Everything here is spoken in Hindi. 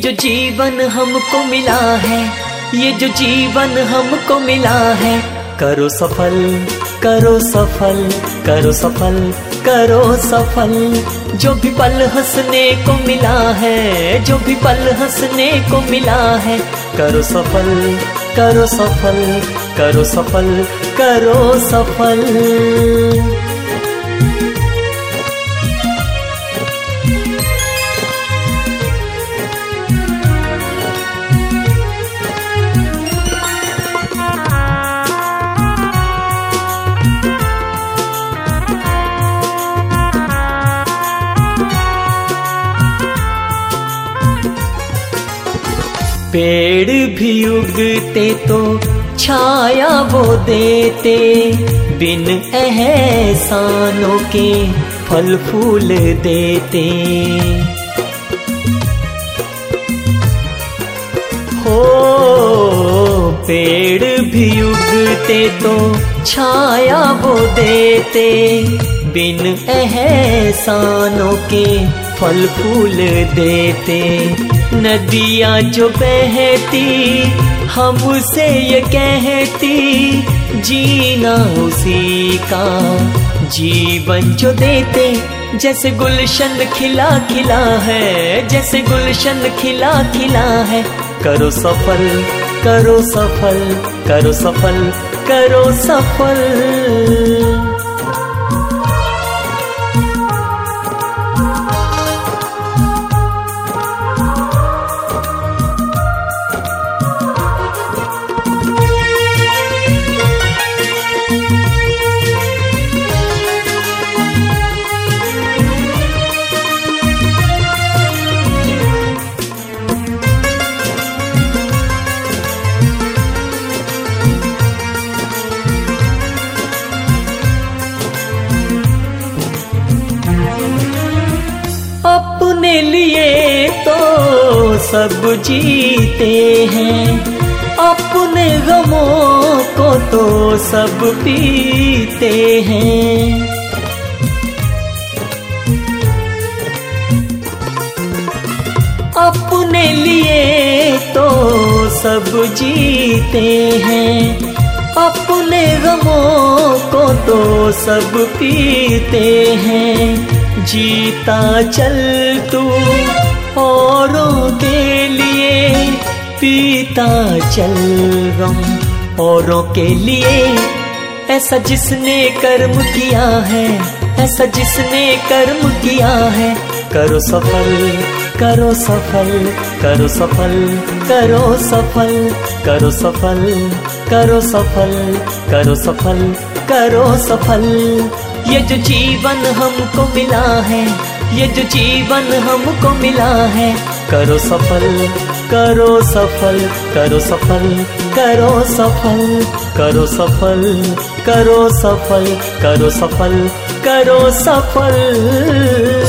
जो जीवन हमको मिला है, ये जो जीवन हमको मिला है, करो सफल, करो सफल, करो सफल, करो सफल। जो भी पल हंसने को मिला है, जो भी पल हंसने को मिला है, करो सफल, करो सफल, करो सफल, करो सफल। पेड़ भी उगते तो छाया वो देते, बिन एहसानों के फल फूल देते। हो पेड़ भी उगते तो छाया वो देते, बिन एहसानों के फल फूल देते। नदियाँ जो बहती हमसे ये कहती, जीना उसी का जीवन जो देते। जैसे गुलशन खिला खिला है, जैसे गुलशन खिला खिला है, करो सफल, करो सफल, करो सफल, करो सफल। अपने लिए तो सब जीते हैं, अपने गमों को तो सब पीते हैं। अपने लिए तो सब जीते हैं, अपने गमों को तो सब पीते हैं। जीता चल तू औरों के लिए, पीता चल गम औरों के लिए। ऐसा जिसने कर्म किया है, ऐसा जिसने कर्म किया है, करो सफल, करो सफल, करो सफल, करो सफल, करो सफल, करो सफल, करो सफल, करो सफल। ये जो जीवन हमको मिला है, ये जो जीवन हमको मिला है, करो सफल, करो सफल, करो सफल, करो सफल, करो सफल, करो सफल, करो सफल, करो सफल।